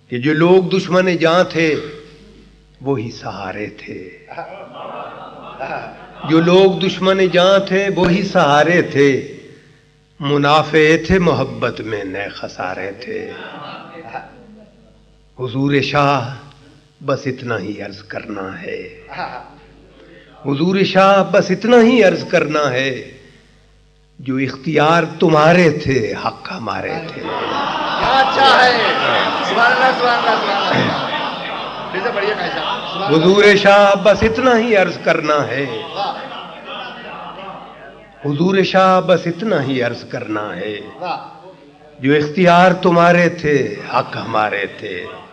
कि जो लोग दुश्मन जां थे वो ही सहारे थे, जो लोग दुश्मन जां थे वो ही सहारे थे, मुनाफे थे मोहब्बत में नए खसारे थे। हुजूर शाह बस इतना ही अर्ज करना है, हुजूर शाह बस इतना ही अर्ज करना है, जो इख्तियार तुम्हारे थे हक हमारे थे। अच्छा है, सुभान अल्लाह, सुभान अल्लाह, सुभान अल्लाह। फिर से बढ़िया कैसा हुजूर शाह बस इतना ही अर्ज करना है, हुजूर शाह बस इतना ही अर्ज करना है, जो इख्तियार तुम्हारे थे हक हमारे थे।